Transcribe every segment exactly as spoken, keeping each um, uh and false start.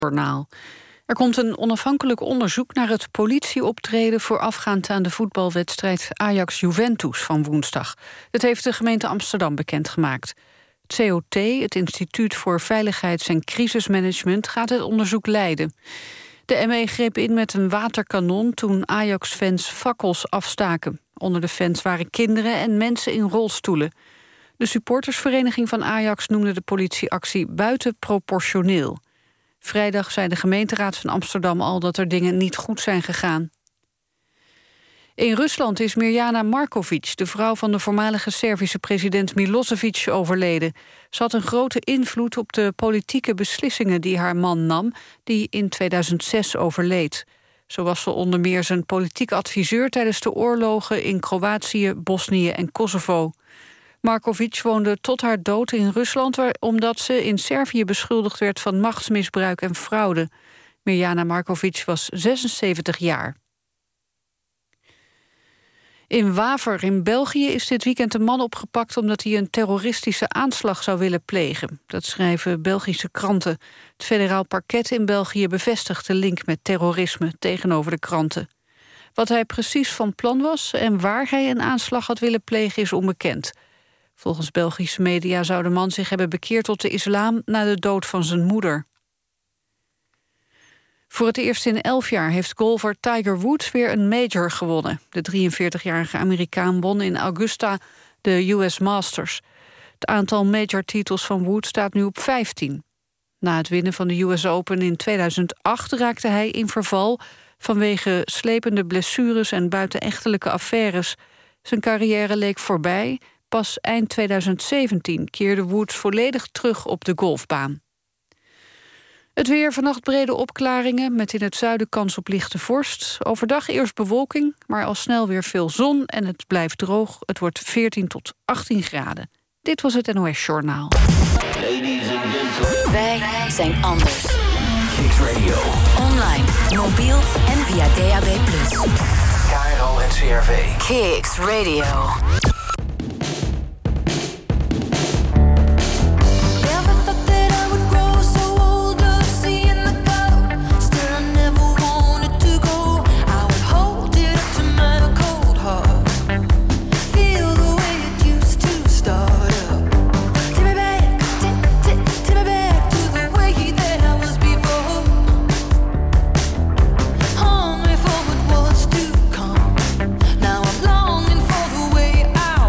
Journaal. Er komt een onafhankelijk onderzoek naar het politieoptreden voorafgaand aan de voetbalwedstrijd Ajax-Juventus van woensdag. Dat heeft de gemeente Amsterdam bekendgemaakt. Het C O T, het Instituut voor Veiligheids- en Crisismanagement, gaat het onderzoek leiden. De M E greep in met een waterkanon toen Ajax-fans fakkels afstaken. Onder de fans waren kinderen en mensen in rolstoelen. De supportersvereniging van Ajax noemde de politieactie buitenproportioneel. Vrijdag zei de gemeenteraad van Amsterdam al dat er dingen niet goed zijn gegaan. In Rusland is Mirjana Markovic, de vrouw van de voormalige Servische president Milosevic, overleden. Ze had een grote invloed op de politieke beslissingen die haar man nam, die in tweeduizend zes overleed. Zo was ze onder meer zijn politiek adviseur tijdens de oorlogen in Kroatië, Bosnië en Kosovo. Markovic woonde tot haar dood in Rusland, omdat ze in Servië beschuldigd werd van machtsmisbruik en fraude. Mirjana Markovic was zesenzeventig jaar. In Waver in België is dit weekend een man opgepakt omdat hij een terroristische aanslag zou willen plegen. Dat schrijven Belgische kranten. Het federaal parket in België bevestigt de link met terrorisme tegenover de kranten. Wat hij precies van plan was en waar hij een aanslag had willen plegen is onbekend. Volgens Belgische media zou de man zich hebben bekeerd tot de islam na de dood van zijn moeder. Voor het eerst in elf jaar heeft golfer Tiger Woods weer een major gewonnen. De drieënveertigjarige Amerikaan won in Augusta de U S Masters. Het aantal major-titels van Woods staat nu op vijftien. Na het winnen van de U S Open in tweeduizend acht raakte hij in verval vanwege slepende blessures en buitenechtelijke affaires. Zijn carrière leek voorbij. Pas eind tweeduizend zeventien keerde Woods volledig terug op de golfbaan. Het weer, vannacht brede opklaringen, met in het zuiden kans op lichte vorst. Overdag eerst bewolking, maar al snel weer veel zon en het blijft droog. Het wordt veertien tot achttien graden. Dit was het N O S Journaal. Wij zijn anders. Kicks Radio. Online, mobiel en via D A B plus. K R O en C R V. Kicks Radio. Hungry for what was to come. Now I'm longing for the way I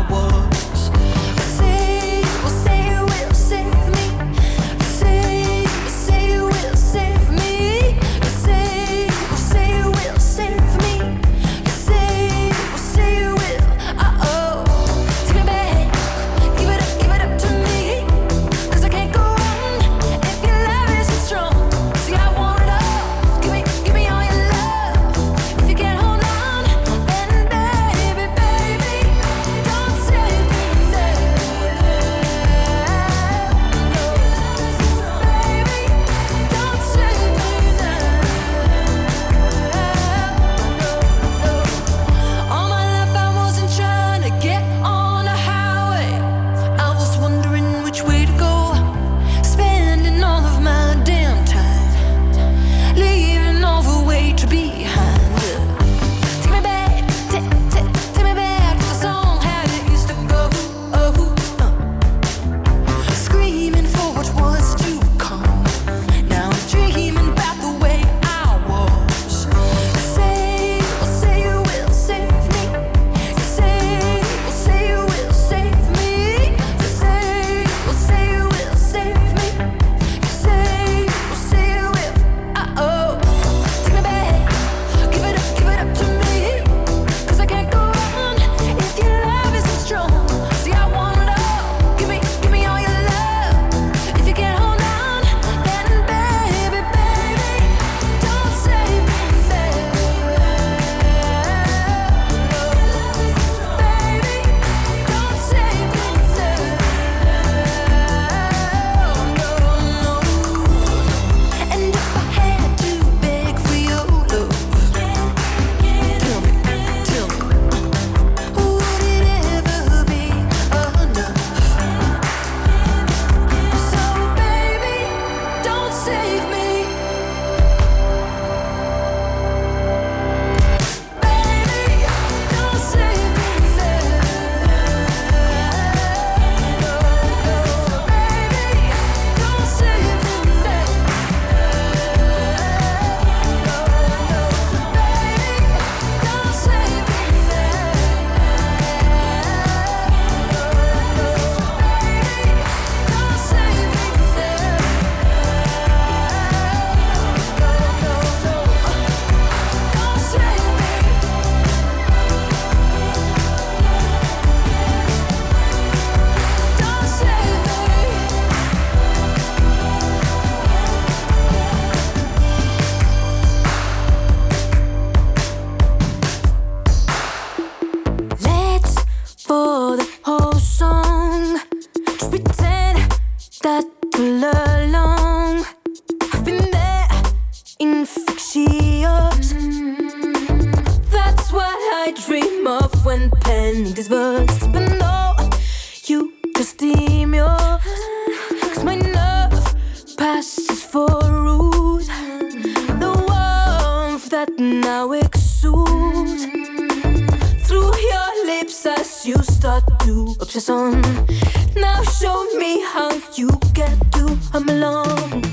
when penning this verse. Even though you just deem yours, 'cause my nerve passes for rude. The warmth that now exudes through your lips as you start to obsess on. Now show me how you get to hum along.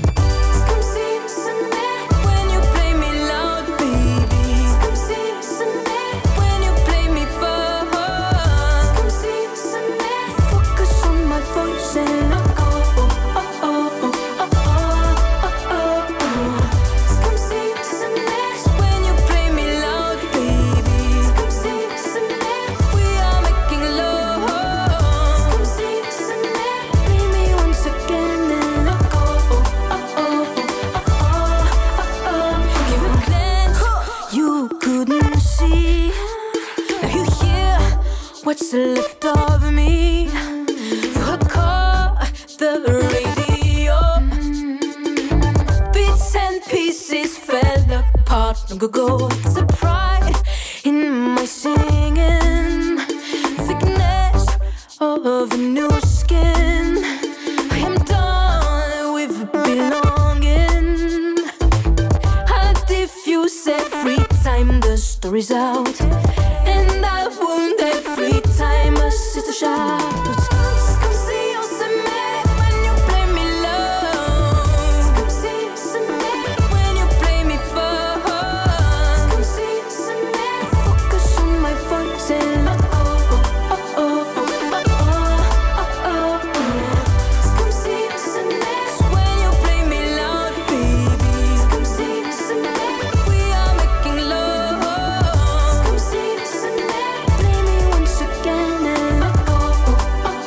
What's left of me? Recall the radio. Bits and pieces fell apart long ago. There's a pride in my singing, thickness of a new skin. I am done with belonging. I diffuse every time the story's out, and I wound every time I sit to shout. Come see us and me when you play me low. Come see us and me when you play me fast. Come see us and me. Focus on my voice and let go. Oh oh oh oh oh oh oh. Come see us and me. 'Cause when you play me loud, baby. Come see us and me. We are making love. Come see us and me. Play me once again and let go. Oh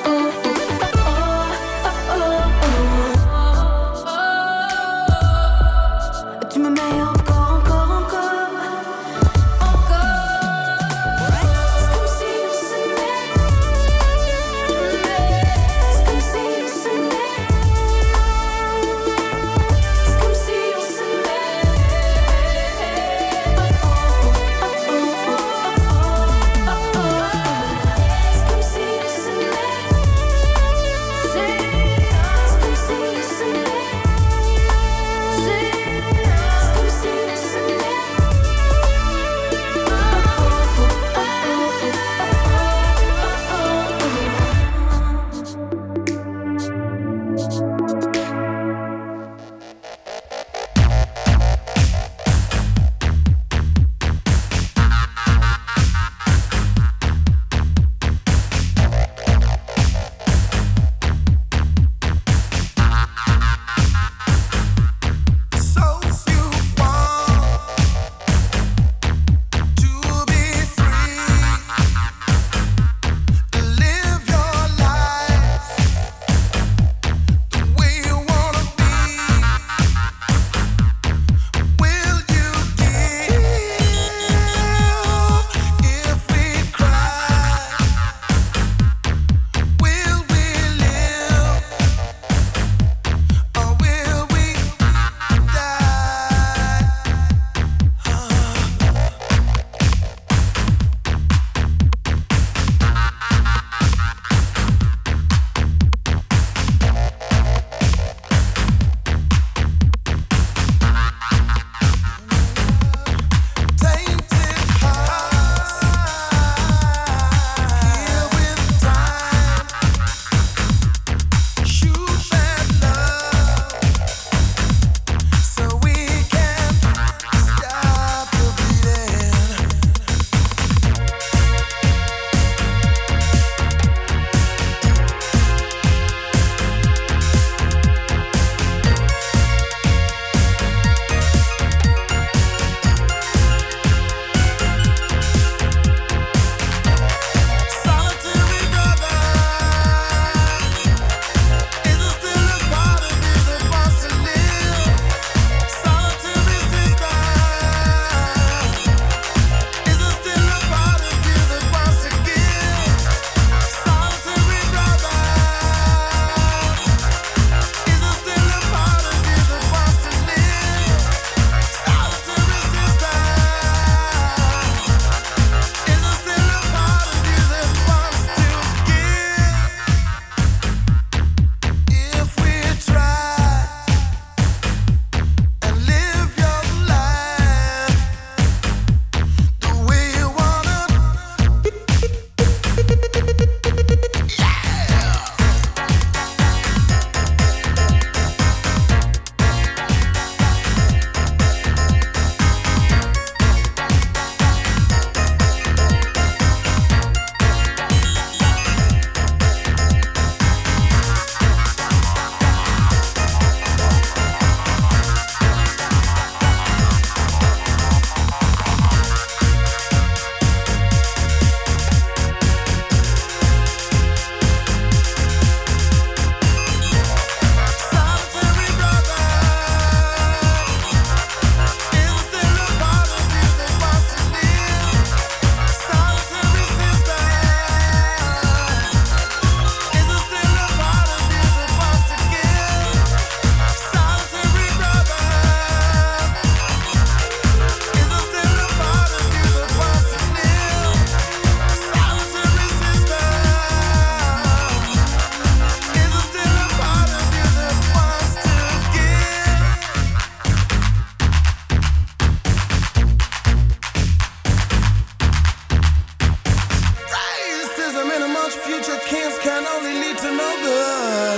can only lead to no good.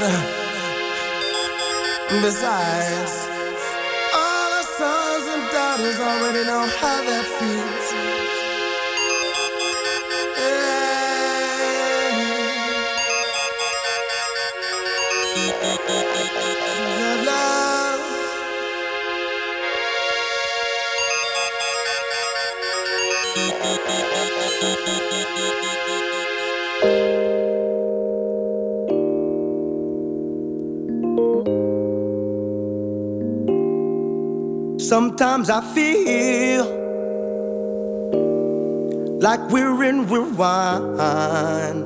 Besides, all our sons and daughters already know how that feels. Yeah. Love. Sometimes I feel like we're in rewind,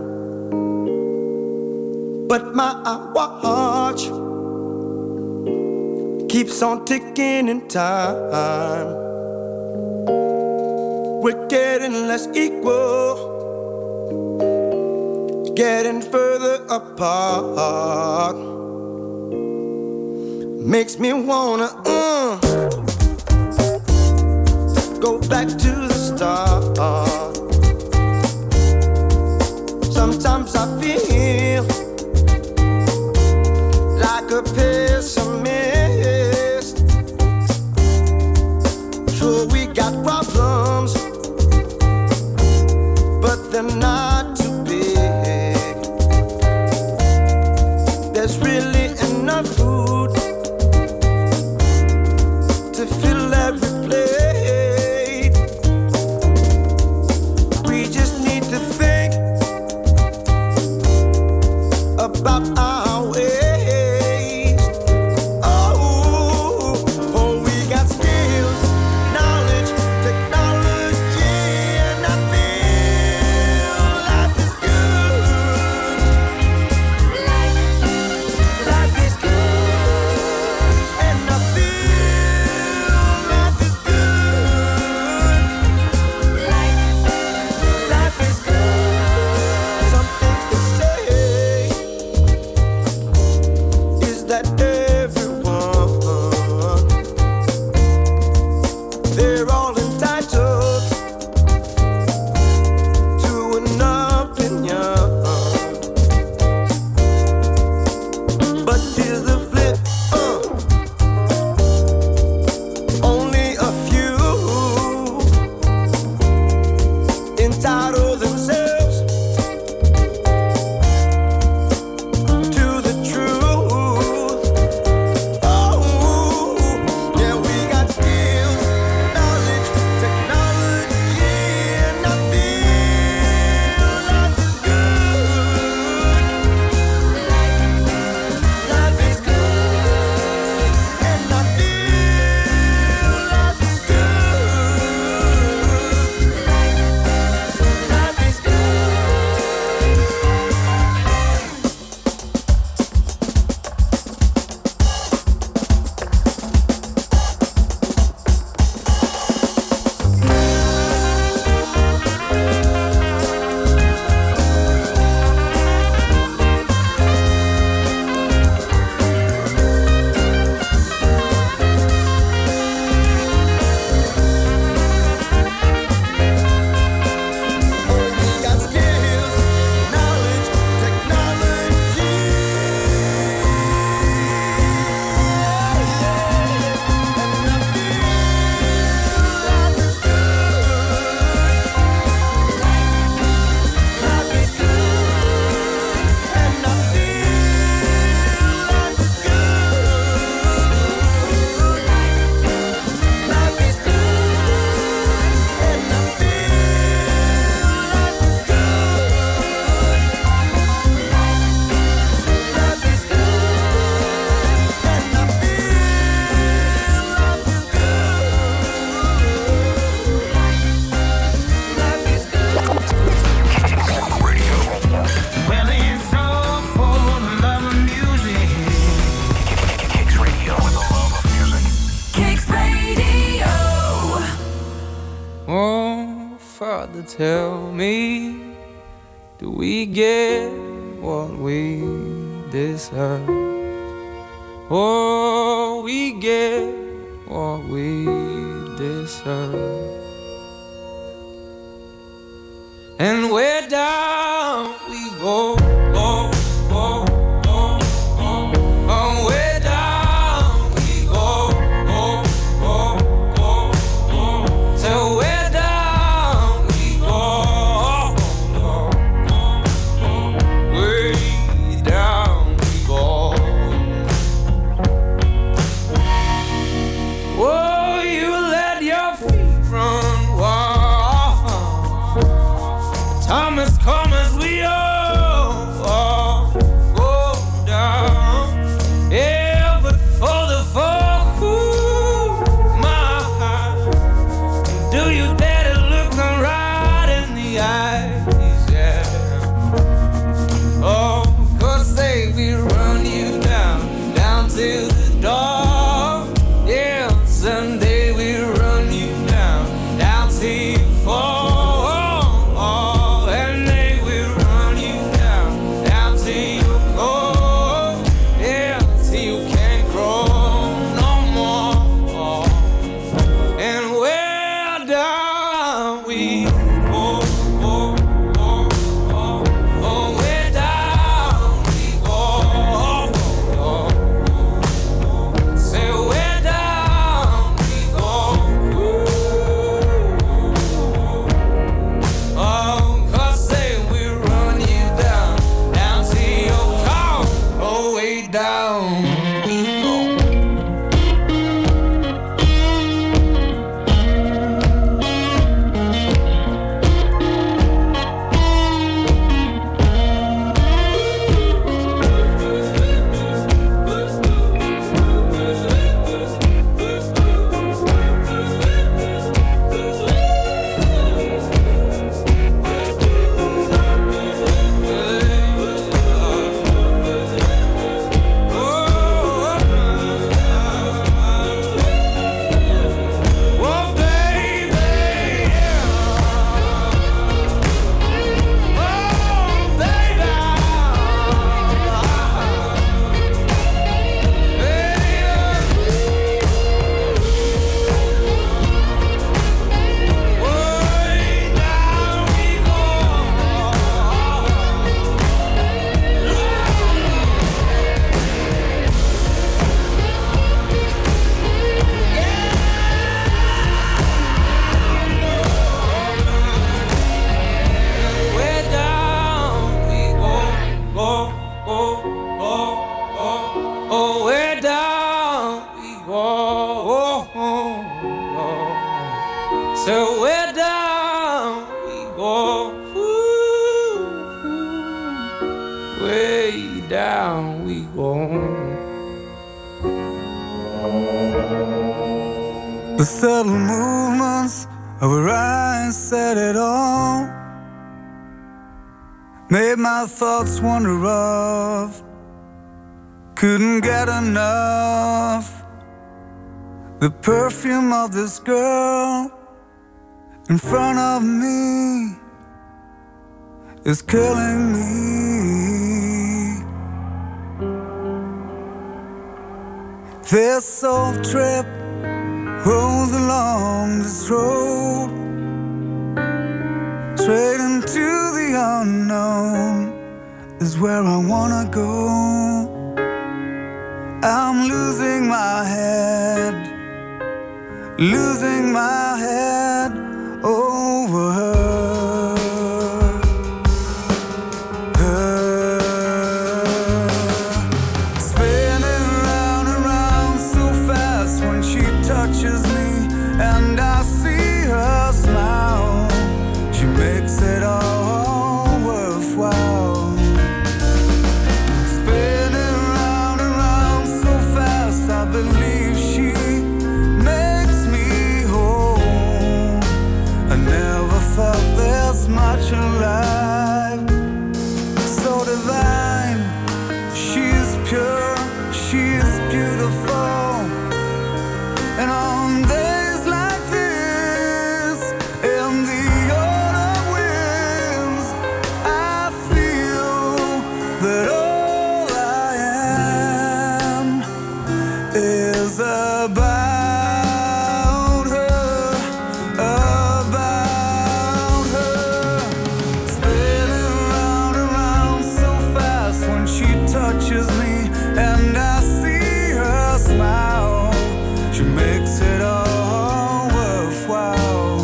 but my watch keeps on ticking in time. We're getting less equal, getting further apart. Makes me wanna uh, go back to the start. Sometimes I feel like a pessimist. Sure, we got problems, but they're not too big. There's really enough food to fill every plate. We just need to think about our ways. Oh, oh, we got skills, knowledge, technology, and I feel life is good. Life, life is good, and I feel life is good. Life, life is good. Something to say is that everyone, they're all entitled to an opinion. But here's the flip, uh, only a few entitle themselves to the truth. Oh, yeah, we got skills, knowledge, technology, and I feel life is good. Life is good, and I feel life is good. Life is good. We got skills, knowledge, technology, and I feel life is good. Life is good, and I feel life is good. Life is good, and I feel life is good. Life is good, and I feel life is good. Life is good. Well, it's all for the love of music. Kicks Radio with the love of music. Kicks Radio. Oh, Father, tell me, do we get what we deserve? Oh, we get what we deserve. And where down we go, oh, So way down we go, ooh, way down we go. The subtle movements of her eyes said it all, made my thoughts wander off. Couldn't get enough. The perfume of this girl in front of me is killing me. This soul trip rolls along this road, straight into the unknown is where I wanna go. I'm losing my head, losing my head over her, her. Spinning round and round so fast when she touches me and I see her smile, she makes it all worthwhile. Spinning round and round so fast, I believe she makes me whole. I never felt this much alive. So divine, she's pure, she's beautiful. And on days like this, in the autumn winds, I feel that all I am is about her, about her. Spinning round and round so fast when she touches me and I see her smile, she makes it all worthwhile.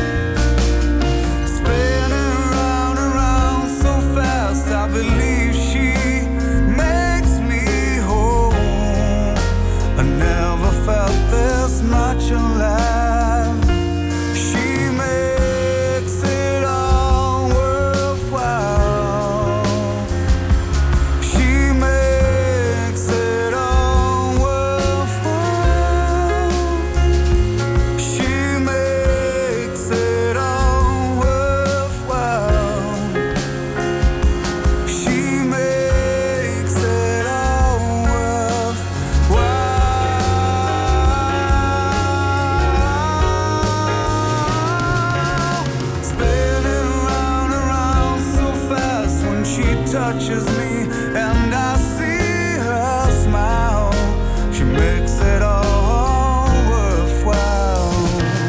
Spinning round and round so fast, I believe she makes me whole. I never felt this much alive. She makes it all worthwhile. She makes it all worthwhile. She makes it all worthwhile. She makes it all worthwhile. Spinning round and round so fast when she touches me and I see her smile, she makes it all worthwhile.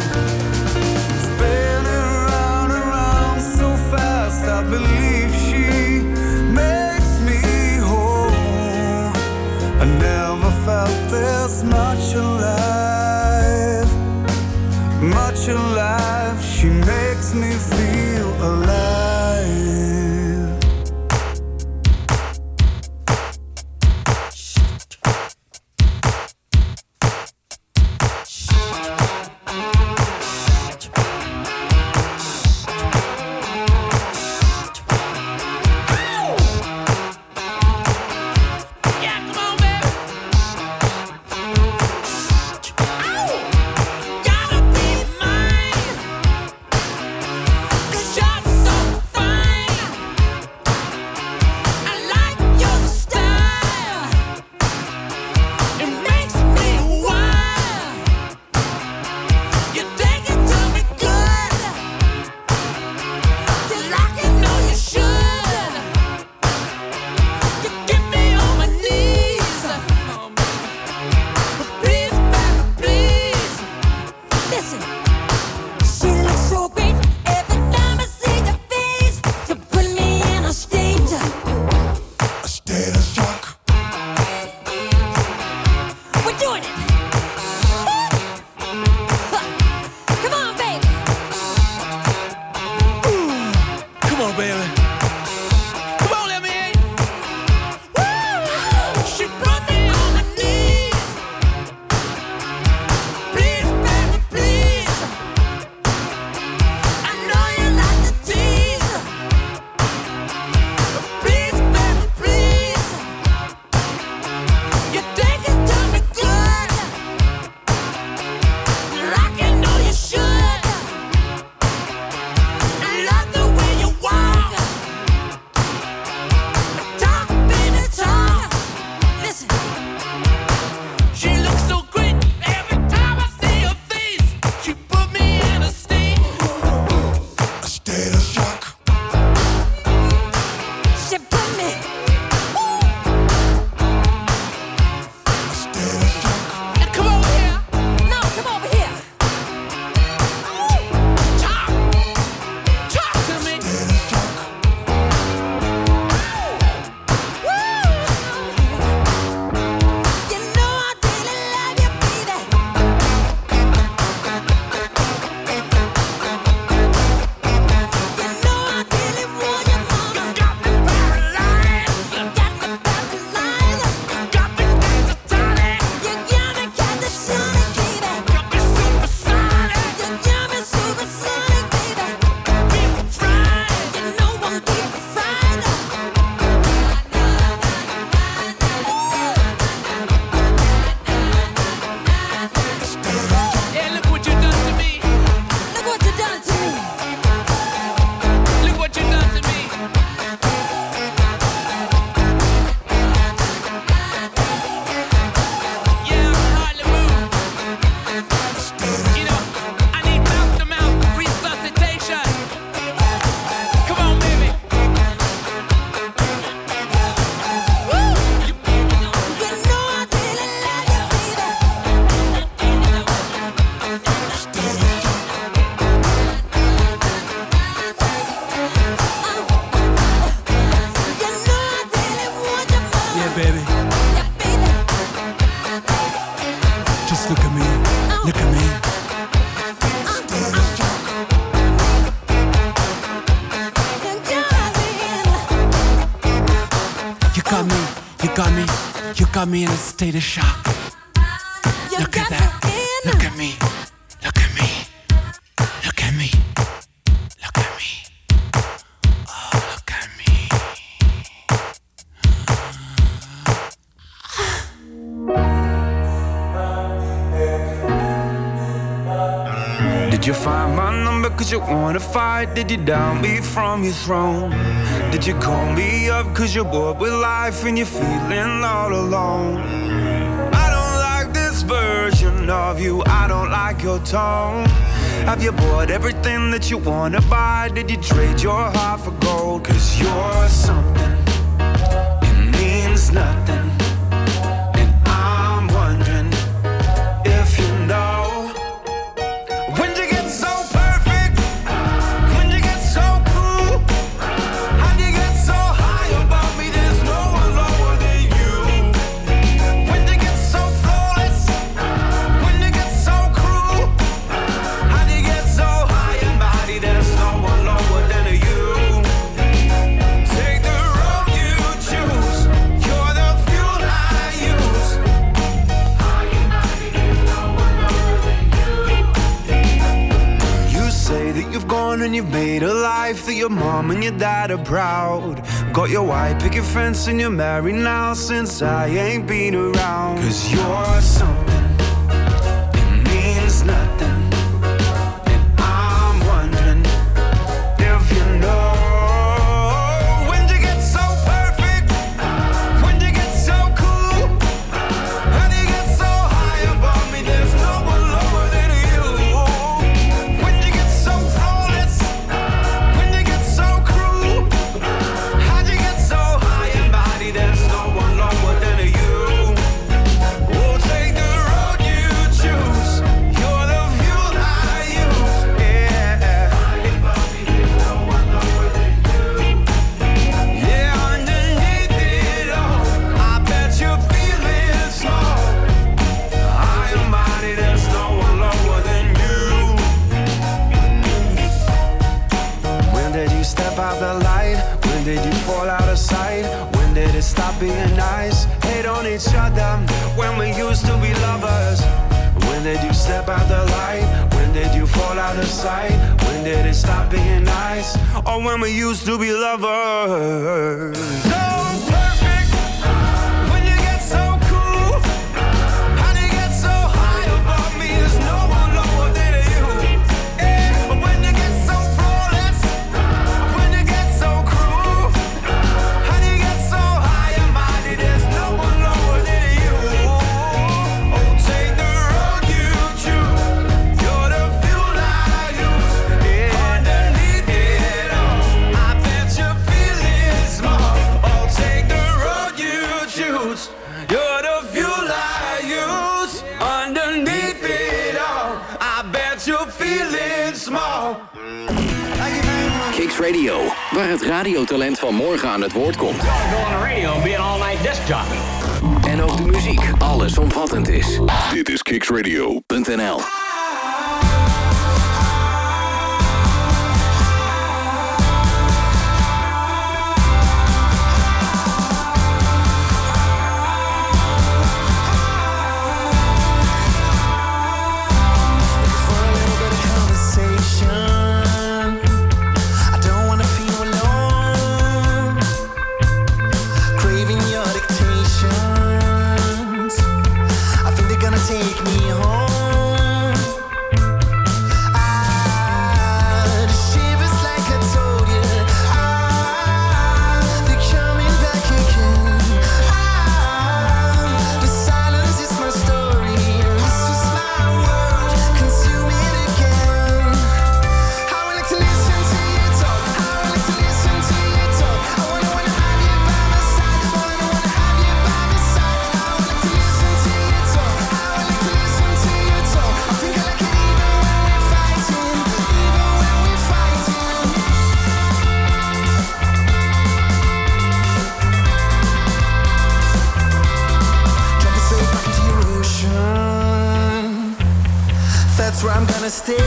Spinning round and round so fast, I believe she makes me whole. I never felt this much alive, much alive. She makes me feel alive. Yeah, come on, baby. Gotta be mine. 'Cause you're so fine. I like your style. It makes me wild. You take it to me good. You like it, know you should. You get me on my knees. Please, baby, please. Listen. She looks so great every time I see your face. You put me in a state, a state of shock. We're doing it. Come on, baby. Come on, baby. Come on, let me in. She put me on my knees. Please, got me in a state of shock. Look at that. Look at me. Look at me. Look at me. Look at me. Oh, look at me. Did you find my number cause you wanna fight? Did you down me from your throne? Did you call me up cause you're bored with life and you're feeling all alone? I don't like this version of you, I don't like your tone. Have you bought everything that you wanna buy? Did you trade your heart for gold? Cause you're something, it means nothing. And I'm wondering if you know. And you've made a life that your mom and your dad are proud. Got your white picket fence and you're married now since I ain't been around. Cause you're something, it means nothing. And I'm wondering if you know. When you get so perfect, when you get so cool, when you get so high above me, there's no one lower than you. When you get so flawless, when you get so cruel, how'd you get so high and mighty? There's no one lower than you. Oh, take the road you choose. You're the fuel I use. Yeah. Yeah, underneath it all, I bet you're feeling small. High and mighty, there's no one lower than you. When did you step out the light? When did you fall out of sight? When did it stop being nice? Hate on each other when we used to be lovers. When did you step out the light? When did you fall out of sight? When did it stop being nice? Or when we used to be lovers? So perfect, when you get so cool, how do you get so high above me? There's no one lower than you. Yeah, but when you get so flawless, when you get so cruel, how do you get so high and mighty? There's no one lower than you. Oh, take the road you choose. You're the fuel I use. Yeah. Underneath it all, I bet you're feeling small. Oh, take the road you choose. You're the fuel I use. Underneath it all, I bet you're feeling small. Kicks Radio, waar het radiotalent van morgen aan het woord komt. Go on the radio and be an all-night disc jockey. En ook de muziek allesomvattend is. Dit is kicks radio punt n l. For a little bit of conversation, I don't wanna feel alone. Craving your dictations, I think they're gonna take me home. Ah, the shivers like I told you. Ah, they're coming back again. Ah, the silence is my story. This is my world, consume it again. I would like to listen to you talk. I would like to listen to you talk. I wanna wanna have you by my side. I wanna wanna have you by my side. I would like to listen to you talk. I would like to listen to you talk. I think I like it even when we're fighting, even when we're fighting. Jumping straight back into your ocean. That's where I'm gonna stay.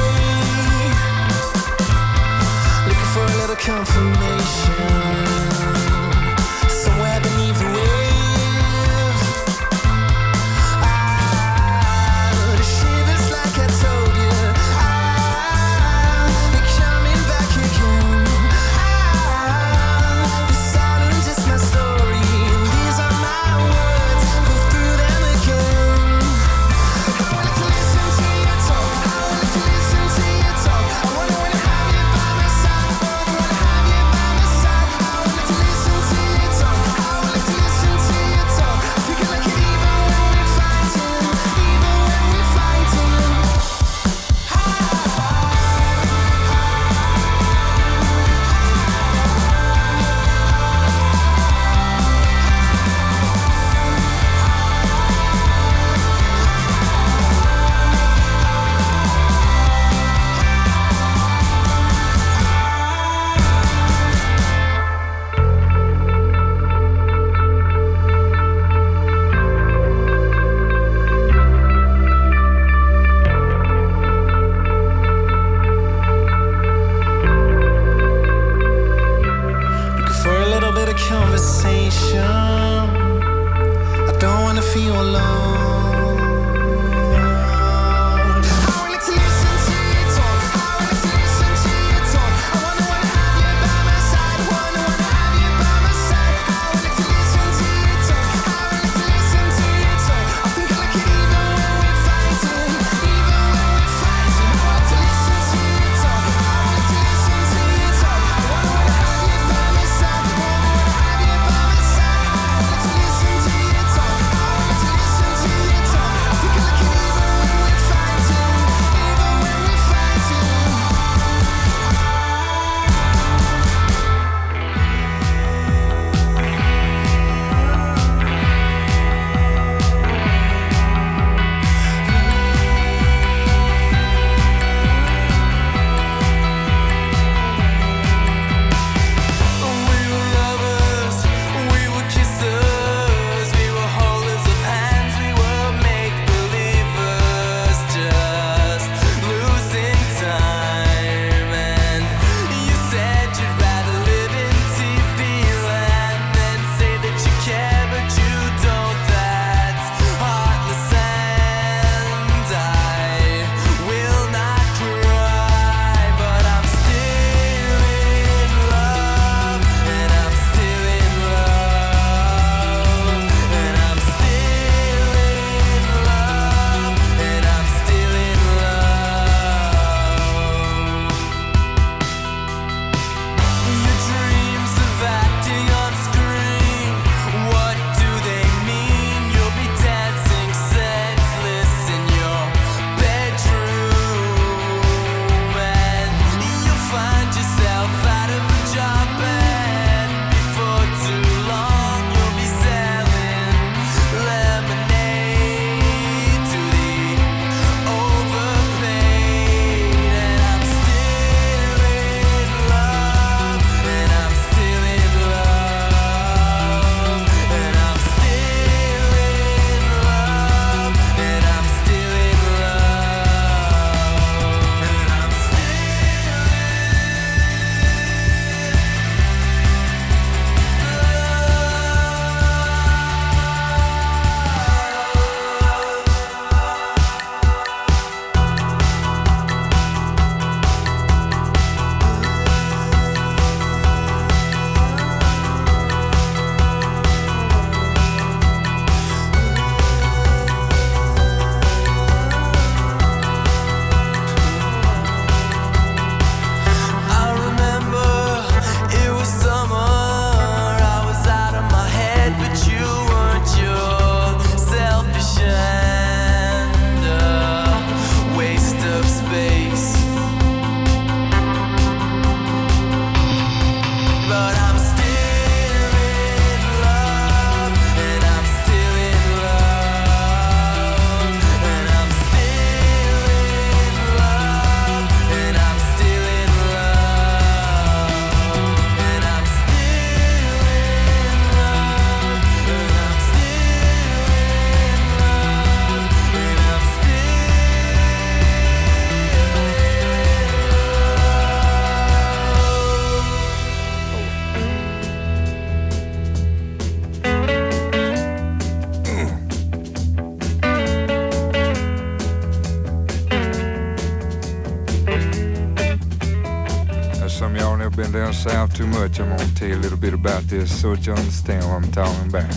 Looking for a little confirmation. Somewhere beneath the waves. station. I don't wanna feel alone. Been down south too much. I'm gonna tell you a little bit about this so that you understand what I'm talking about.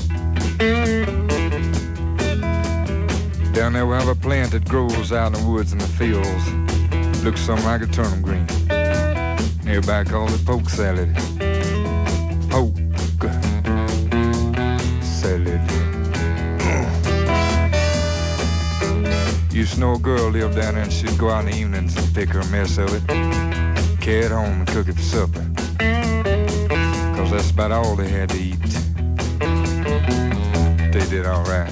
Down there we have a plant that grows out in the woods and the fields. Looks something like a turnip green. Nearby called it poke salad. Poke salad. Used to know a girl lived down there and she'd go out in the evenings and pick her a mess of it. Carry it home and cook it for supper. Cause that's about all they had to eat. They did all right.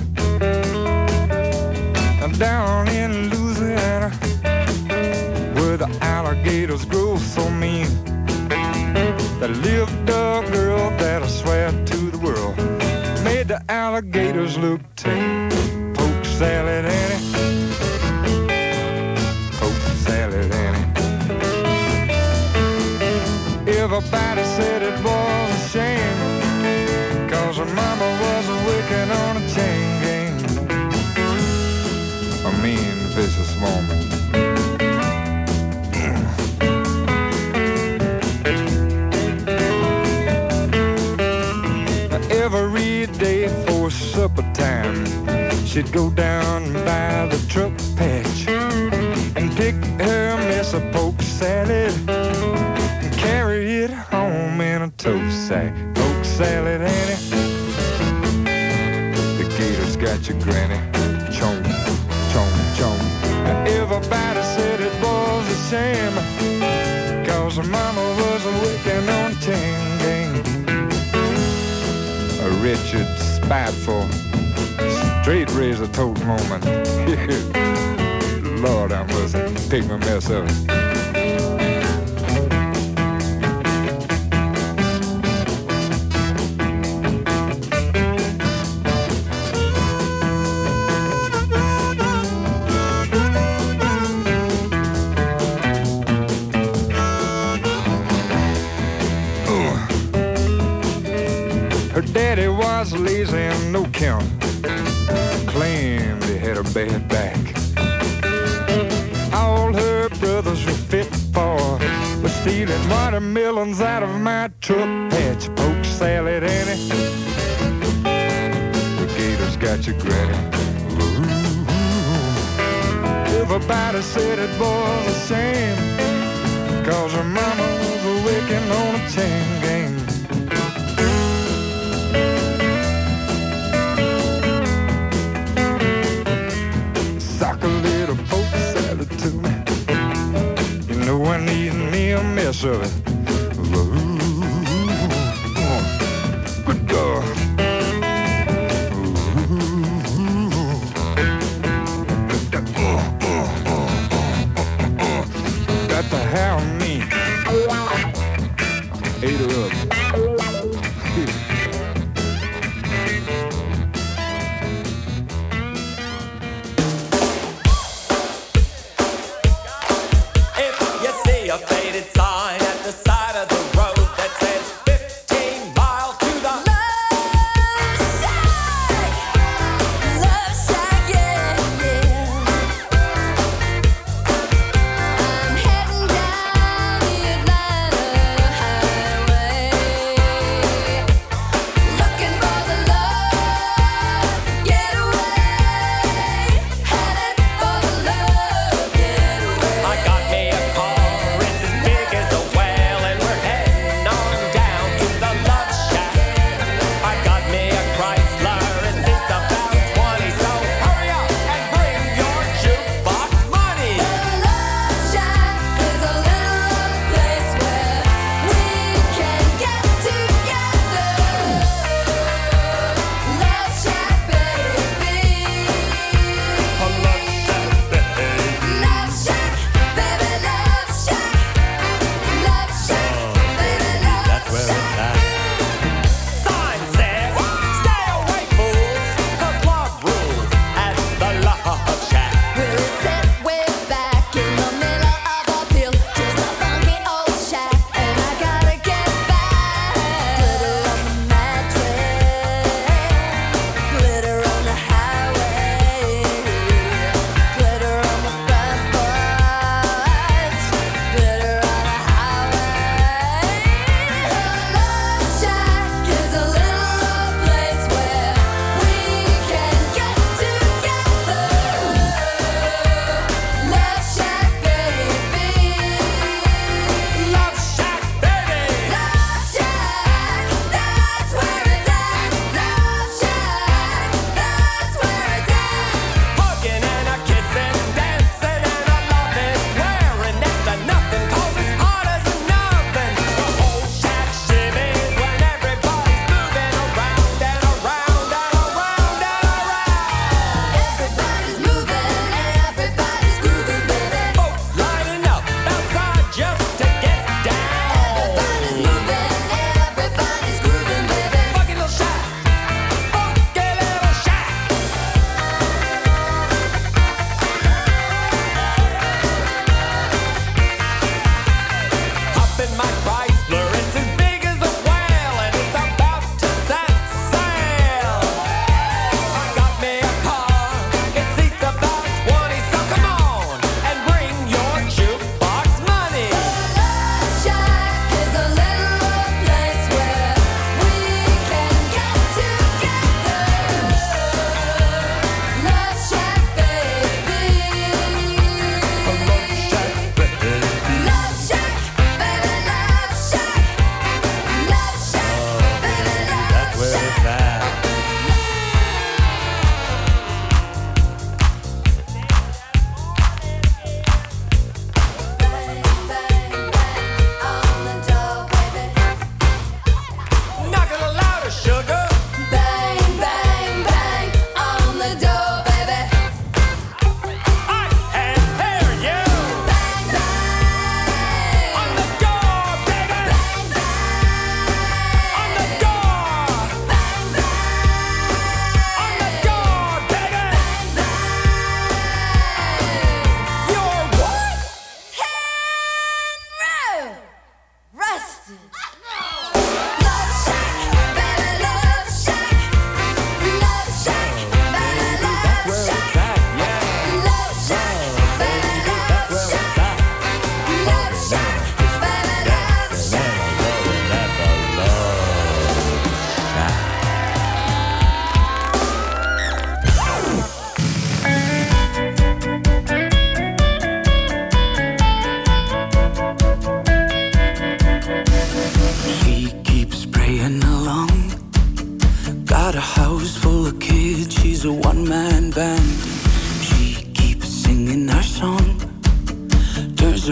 Now down in Louisiana, where the alligators grow so mean, there lived a girl that I swear to the world made the alligators look tame. Poke salad, Annie. Poke salad, Annie. Everybody said it was a shame, cause her working on a chain gang. A mean, vicious woman. Every day for supper time, she'd go down by the truck patch and pick her mess of poke salad and carry it home in a tow sack. Poke salad, Annie, the gator's got your granny. Chomp, chomp, chomp. And everybody said it was a shame, 'cause her mama was a working on chain gang. A wretched, spiteful, straight razor tote moment. Lord, I must take my mess up. Her daddy was lazy and no count, claimed he had a bad back. All her brothers were fit for was stealing watermelons out of my truck patch. Poke salad, Annie, the gator's got your granny. Ooh. Everybody said it was a shame, 'cause her mama was working on a chain gang. Sock a little poke salad to me. You know I need me a mess of it. Ooh, good God. Ooh, got to have me. Ate her up. A faded sign at the side of the road that says fifteen miles to the Love shack, love shack, yeah, yeah. I'm heading down the Atlanta highway, looking for the love getaway, headed for the love getaway. I got me a car. Big as a whale, and we're heading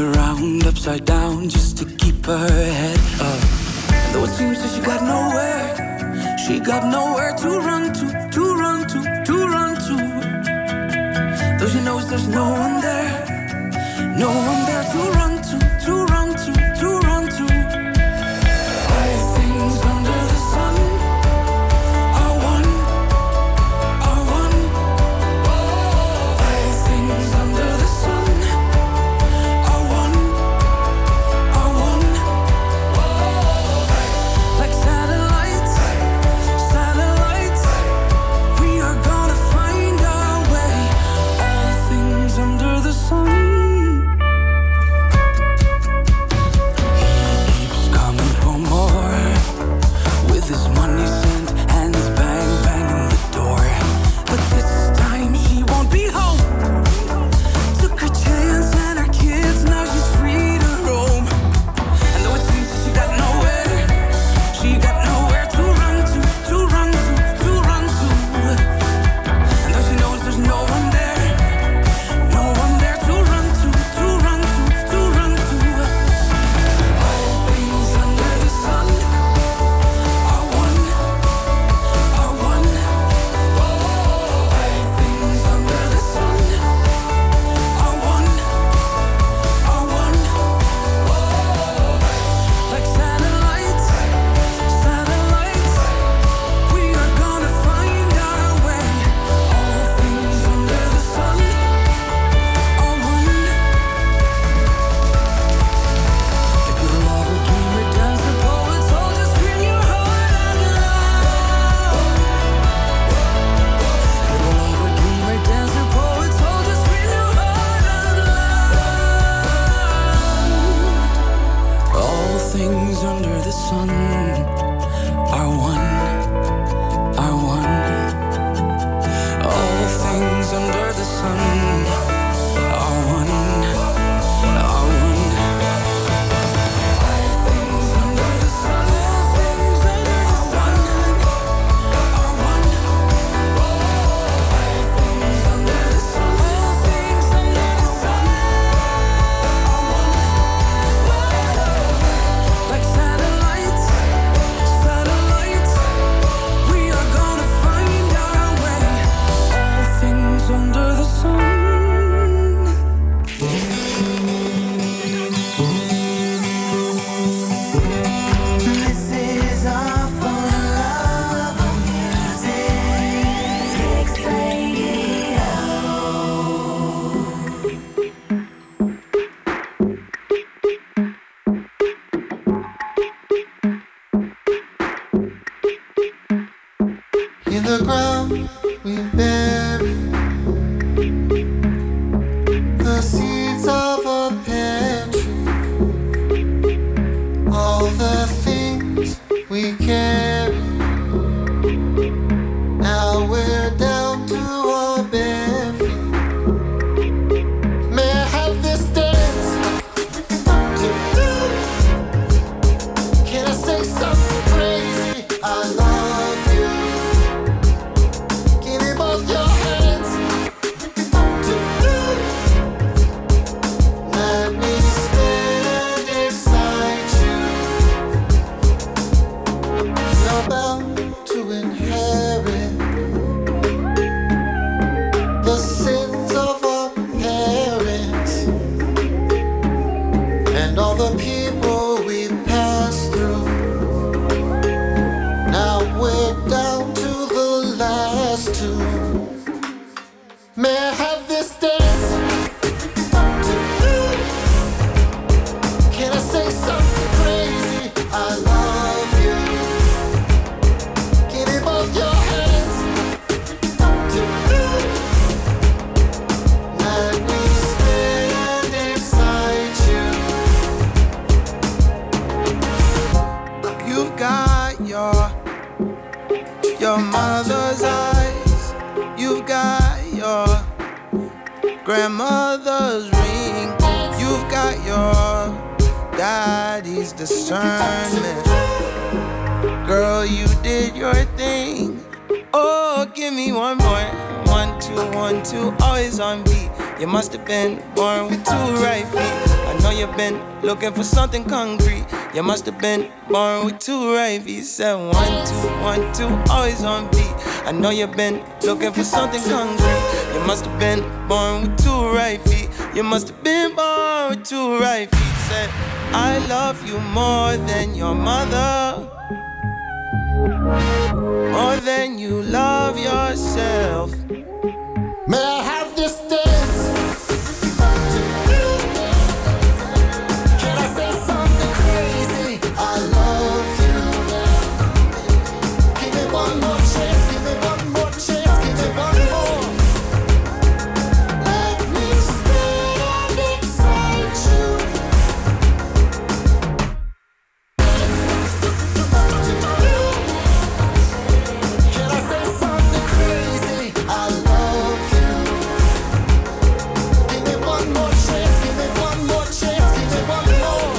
around upside down just to keep her head up. And though it seems that she got nowhere, she got nowhere to run to, to run to, to run to. Though she knows there's no one there, no one there to run to, to run to, to run to. All things under the sun are one, are one. All things under the sun are one, are one. Like satellites, satellites, we are gonna find our way. All things under the sun. This money sent, hands bang, banging the door. But this time she won't be home. Took her chance and her kids, now she's free to roam. And though it seems that she got nowhere, she got nowhere to run to, to run to, to run to. And though she knows there's no one there, no one there to run to, to run to, to run to. All things under the sun are one, are one. All things under the sun are one, are one. Like satellites, satellites, we are gonna find our way. All things under the sun are one. If you're a lover, dreamer, dancer, poet, soldier, scream your heart out loud. If you're a lover, dreamer, dancer, poet, soldier, scream your heart out loud. All things under the sun are one, are one. All things under the sun are one, are one. All things under the sun, all things under the sun are one. All things under the sun, all things under the sun are one. Like satellites, satellites, we are gonna find our way. All things under the sun. This is our full love of music. Kicks Radio. In the ground we bury the seeds of a pear tree. All the things we carry. Now we're down to our bare feet. May I have this dance to do? Can I say something crazy? I love you. Give me both your hands to do. Let me stand beside you. You're bound to inherit the sins of our parents and all the people we passed through. Now we're down to the last two. May I have this dance to do? Can I say something crazy? I love you. Give me both your hands to do. Let me stand beside you. You've got your your mother's eyes. You've got your grandmother's ring. You've got your daddy's discernment. Girl, you did your thing. Oh, give me one more. One, two, one, two, always on beat. You must have been born with two right feet. I know you've been looking for something concrete. You must have been born with two right feet. Said one, two, one, two, always on beat. I know you've been looking for something concrete. You must have been born with two right feet. You must have been born with two right feet. Said, I love you more than your mother, more than you love yourself. May I have this dance? Can I say something crazy? I love you. Give me one more chance, give me one more chance, give me one more. Let me stay and excite you. Can I say something crazy? I love you. Give me one more chance, give me one more chance, give me one more.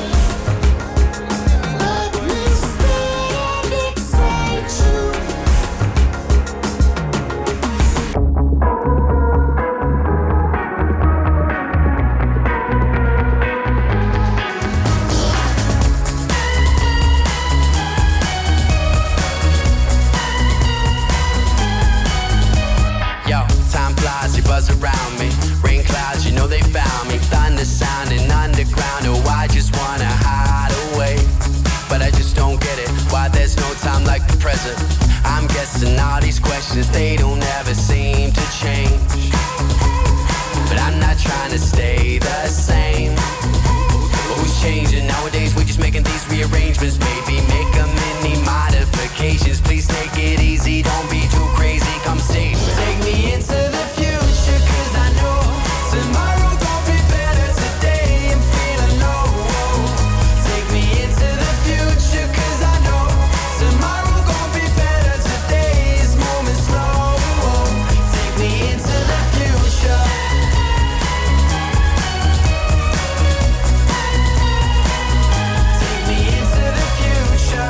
Let me stay and excite you. Yo, time flies, you buzz around me. Rain clouds, you know they found me. Thunder sounding underground. Oh, I just wanna hide away, but I just don't get it. Why there's no time like the present? I'm guessing all these questions, they don't ever seem to change. But I'm not trying to stay the same. But who's changing? Nowadays we're just making these rearrangements. Maybe make a mini modifications. Please take it easy, don't be too crazy. Come save me. Take me into the future, cause I know tomorrow gon' be better today. I'm feeling low. Take me into the future, cause I know tomorrow gon' be better today. It's moving slow. Take me into the future. Take me into the future.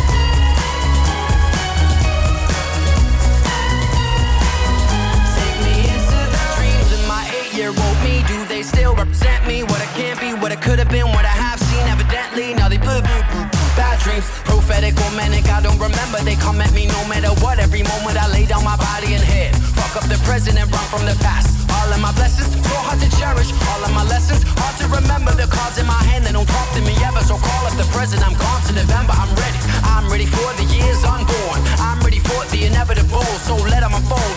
Take me into the dreams of my eight-year-old me. Do they still represent me? What I can't be, what I could have been, what I have seen. Evidently, now they boo boo boo. Bad dreams, prophetic or manic, I don't remember. They come at me no matter what. Every moment I lay down my body and head. Fuck up the present and run from the past. All of my blessings, so hard to cherish. All of my lessons, hard to remember. The cards in my hand, they don't talk to me ever. So call up the present, I'm gone to November. I'm ready, I'm ready for the years unborn. I'm ready for the inevitable, so let them unfold.